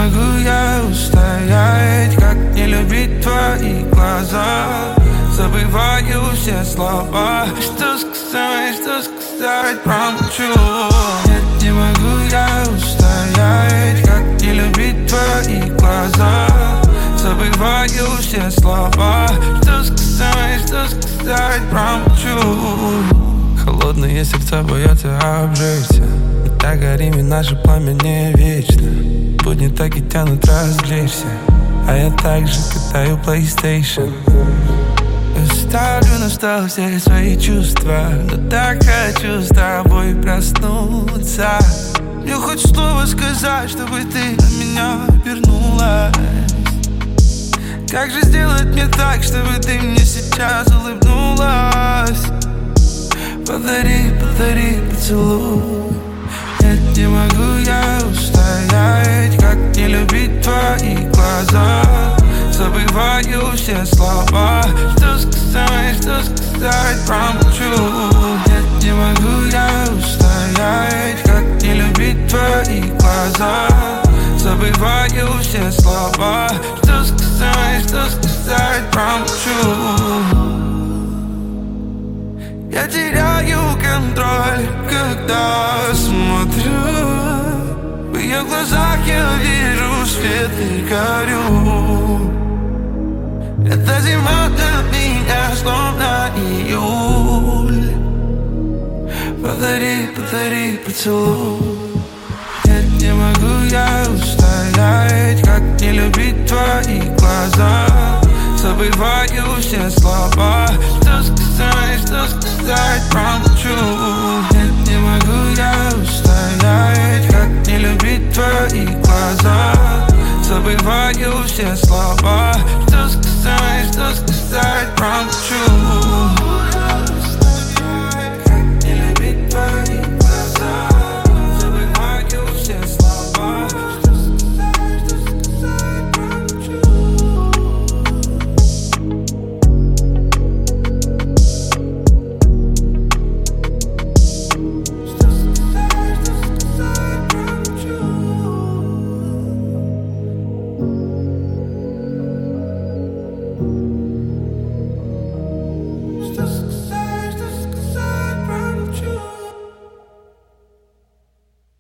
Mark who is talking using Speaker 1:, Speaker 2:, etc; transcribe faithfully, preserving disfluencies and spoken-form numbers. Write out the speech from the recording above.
Speaker 1: могу я устоять, как не любить твои глаза. Забываю все слова. Что сказать, что сказать, промолчу. Нет, не могу я устоять, как не любить твои глаза. Забываю все слова. Что сказать, что сказать, промолчу. Холодные сердца боятся обжечься. Мы так горим, и наше пламя не вечно. Будни так и тянут развлечься, а я также катаю PlayStation. Ставлю на стол все свои чувства, но так хочу с тобой проснуться. Мне хоть слово сказать, чтобы ты на меня вернулась. Как же сделать мне так, чтобы ты мне сейчас улыбнулась? Подари, подари поцелуй. Нет, не могу я устоять, как не любить твои глаза. Забываю все слова. Что сказать, что сказать, промолчу. Нет, не могу я устоять, как не любить твои глаза. Забываю все слова. Что сказать, что сказать, промолчу. Я теряю контроль, когда смотрю. В ее глазах я вижу свет и горю. Эта зима для меня словно июль. Подари, подари поцелуй. Нет, не могу я устоять, как не любить твои глаза. Забываю все слова. Что сказать, что сказать, промолчу. Нет, не могу я устоять, как не любить твои глаза. Забываю все слова.